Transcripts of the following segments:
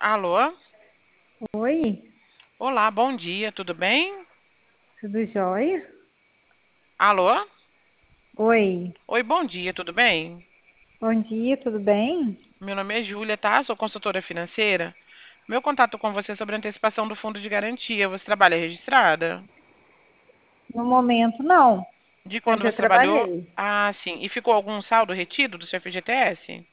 Alô? Oi, Olá, bom dia, tudo bem? tudo jóia? Alô? Oi, Oi, bom dia, tudo bem? bom dia, tudo bem? Meu nome é Júlia, tá? Sou consultora financeira. Meu contato com você é sobre a antecipação do fundo de garantia. Você trabalha registrada? No momento, não, De mas quando eu você trabalhou? trabalhei. Ah, sim. E ficou algum saldo retido do seu FGTS?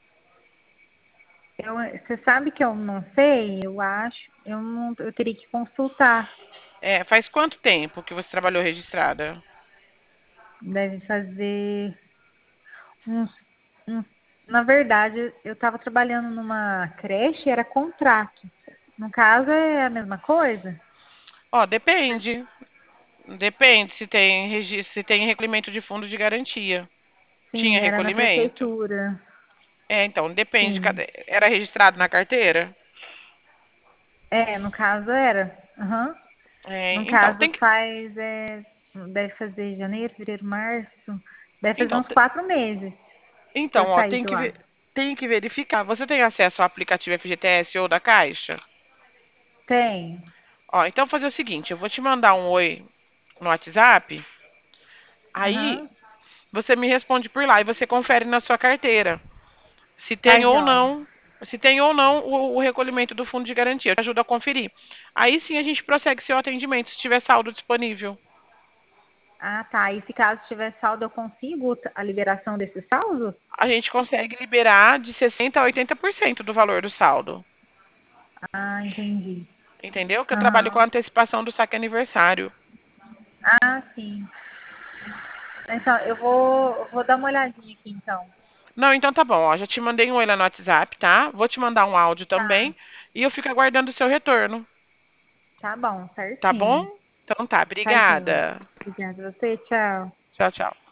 Você sabe que eu não sei, eu acho, eu teria que consultar. É, faz quanto tempo que você trabalhou registrada? Deve fazer uns, uns... Na verdade, eu estava trabalhando numa creche, era contrato. No caso, é a mesma coisa? Ó, depende. Depende se tem recolhimento de fundo de garantia. Sim, Tinha era na recolhimento? prefeitura. É, então, depende. Sim. Era registrado na carteira? É, no caso era. Aham. É, No então, caso faz, deve fazer janeiro, fevereiro, março, deve fazer então, uns 4 meses que eu então, ó, saí de lá. tem que verificar. Você tem acesso ao aplicativo FGTS ou da Caixa? Tem. Ó, então fazer o seguinte, eu vou te mandar um oi no WhatsApp, aí Aham. você me responde por lá e você confere na sua carteira se Tá tem ou joia. não, se tem ou não o recolhimento do fundo de garantia. Eu te ajudo a conferir. Aí sim a gente prossegue seu atendimento se tiver saldo disponível. Ah, tá. E se caso tiver saldo, eu consigo a liberação desse saldo? A gente consegue liberar de 60 a 80% do valor do saldo. Ah, entendi. Entendeu? Que eu trabalho com Aham. antecipação do saque aniversário. Ah, sim. Então, eu vou dar uma olhadinha aqui, então. Não, então tá bom. Ó, já te mandei um oi lá no WhatsApp, tá? Vou te mandar um áudio Tá. também. E eu fico aguardando o seu retorno. Tá bom, Tá bom? certinho. Então tá. Tá joia. Obrigada. Obrigada a você, tchau. Tchau, tchau.